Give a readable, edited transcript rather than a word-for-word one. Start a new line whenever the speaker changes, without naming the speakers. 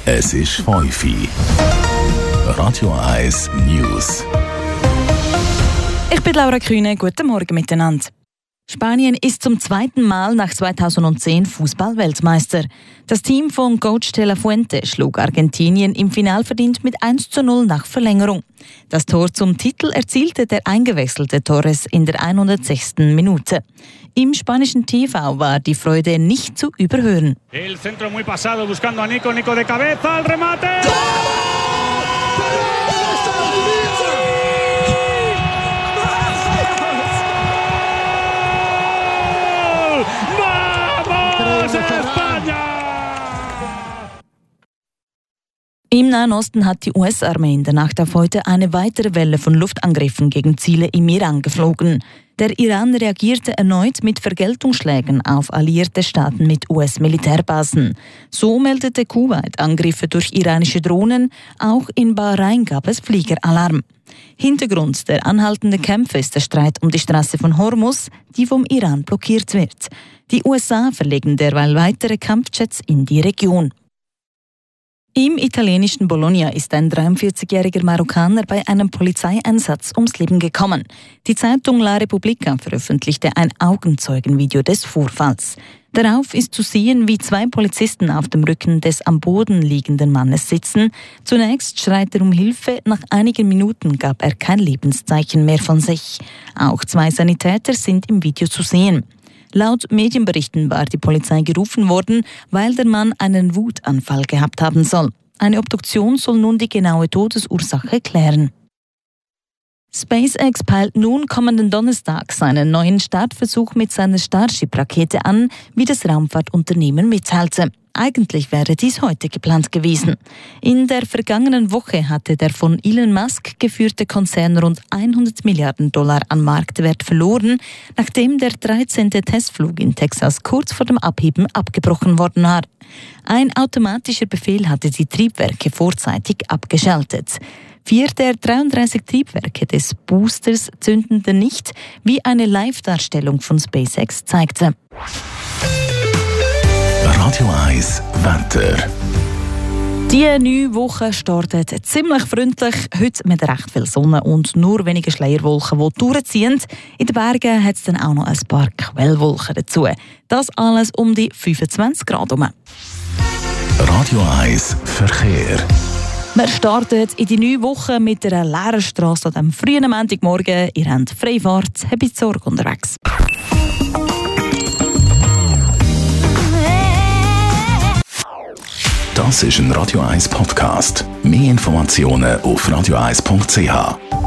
Es ist 5 Uhr. Radio 1 News.
Ich bin Laura Kühne. Guten Morgen miteinander. Spanien ist zum zweiten Mal nach 2010 Fußball-Weltmeister. Das Team von Coach de la Fuente schlug Argentinien im Finale verdient mit 1:0 nach Verlängerung. Das Tor zum Titel erzielte der eingewechselte Torres in der 106. Minute. Im spanischen TV war die Freude nicht zu überhören.
El centro muy pasado buscando a Nico de cabeza, el remate.
Im Nahen Osten hat die US-Armee in der Nacht auf heute eine weitere Welle von Luftangriffen gegen Ziele im Iran geflogen. Der Iran reagierte erneut mit Vergeltungsschlägen auf alliierte Staaten mit US-Militärbasen. So meldete Kuwait Angriffe durch iranische Drohnen. Auch in Bahrain gab es Fliegeralarm. Hintergrund der anhaltenden Kämpfe ist der Streit um die Straße von Hormuz, die vom Iran blockiert wird. Die USA verlegen derweil weitere Kampfjets in die Region. Im italienischen Bologna ist ein 43-jähriger Marokkaner bei einem Polizeieinsatz ums Leben gekommen. Die Zeitung La Repubblica veröffentlichte ein Augenzeugenvideo des Vorfalls. Darauf ist zu sehen, wie 2 Polizisten auf dem Rücken des am Boden liegenden Mannes sitzen. Zunächst schreit er um Hilfe, nach einigen Minuten gab er kein Lebenszeichen mehr von sich. Auch 2 Sanitäter sind im Video zu sehen. Laut Medienberichten war die Polizei gerufen worden, weil der Mann einen Wutanfall gehabt haben soll. Eine Obduktion soll nun die genaue Todesursache klären. SpaceX peilt nun kommenden Donnerstag seinen neuen Startversuch mit seiner Starship-Rakete an, wie das Raumfahrtunternehmen mitteilte. Eigentlich wäre dies heute geplant gewesen. In der vergangenen Woche hatte der von Elon Musk geführte Konzern rund $100 Milliarden an Marktwert verloren, nachdem der 13. Testflug in Texas kurz vor dem Abheben abgebrochen worden war. Ein automatischer Befehl hatte die Triebwerke vorzeitig abgeschaltet. 4 der 33 Triebwerke des Boosters zündeten nicht, wie eine Live-Darstellung von SpaceX zeigte.
Radio 1 Wetter.
Die neue Woche startet ziemlich freundlich. Heute mit recht viel Sonne und nur wenige Schleierwolken, die durchziehen. In den Bergen hat es dann auch noch ein paar Quellwolken dazu. Das alles um die 25 Grad herum.
Radio 1 Verkehr.
Wir starten in die neue Woche mit einer leeren Strasse an diesem frühen Montagmorgen. Ihr habt Freifahrt, habt Sorge unterwegs.
Das ist ein Radio 1 Podcast. Mehr Informationen auf radio1.ch.